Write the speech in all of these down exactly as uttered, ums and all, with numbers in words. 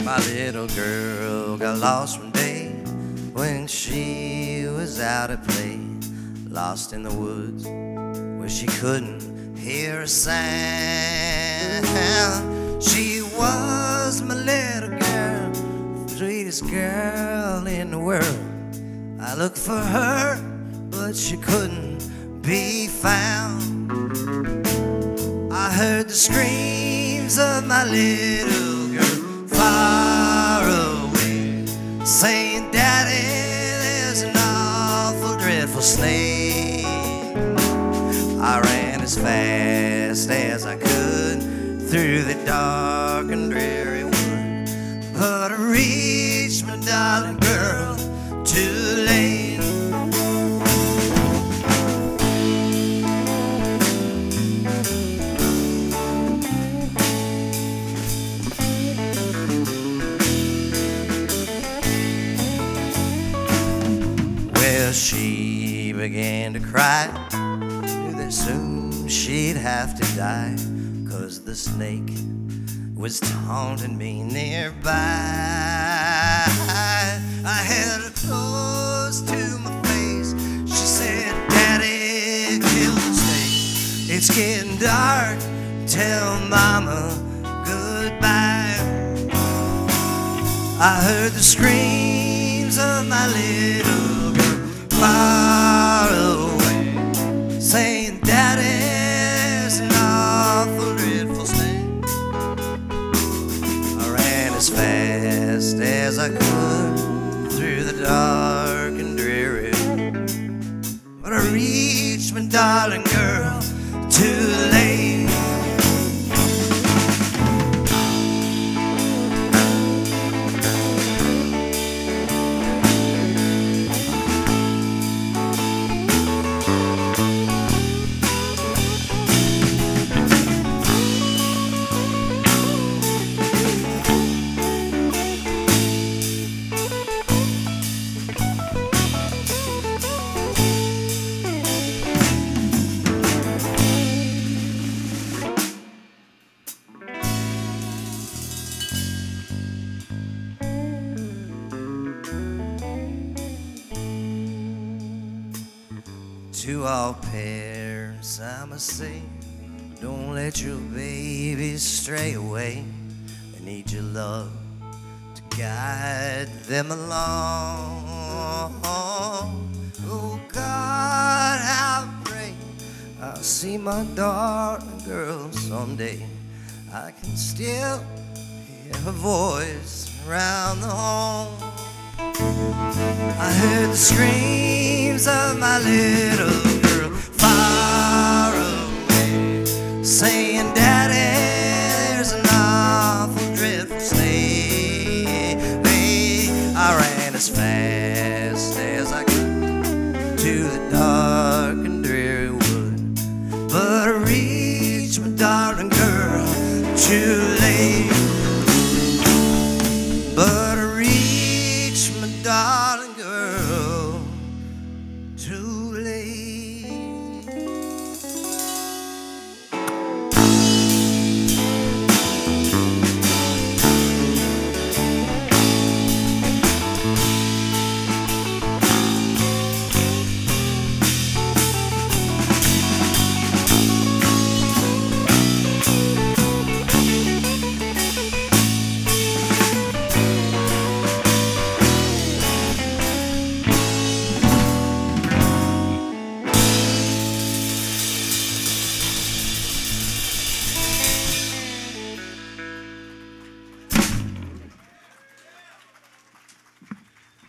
My little girl got lost one day when she was out at play, lost in the woods where she couldn't hear a sound. She was my little girl, sweetest girl in the world. I looked for her, but she couldn't be found. I heard the screams of my little girl far away, saying, "Daddy, there's an awful dreadful snake." I ran as fast as I could through the dark and dreary wood, but I reached my darling girl too late. Well, she began to cry, knew that soon she'd have to die, 'cause the snake was taunting me nearby. I held her close to my face. She said, "Daddy, kill the snake. It's getting dark. Tell Mama goodbye." I heard the screams of my little girl far away, saying, "Daddy, there's an awful dreadful snake." I ran as fast as I could through the dark and dreary, but I reached my darling girl too late. To all parents I must say, don't let your babies stray away. They need your love to guide them along. Oh God, I pray I'll see my darling girl someday. I can still hear her voice around the home. I heard the screams of my little girl far away, saying, "Daddy, there's an awful dreadful snake." I ran as fast as I could to the dark and dreary wood, but I reached my darling girl too late. But I reached my darling girl too late.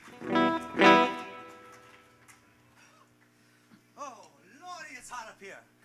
Oh, Lordy, it's hot up here.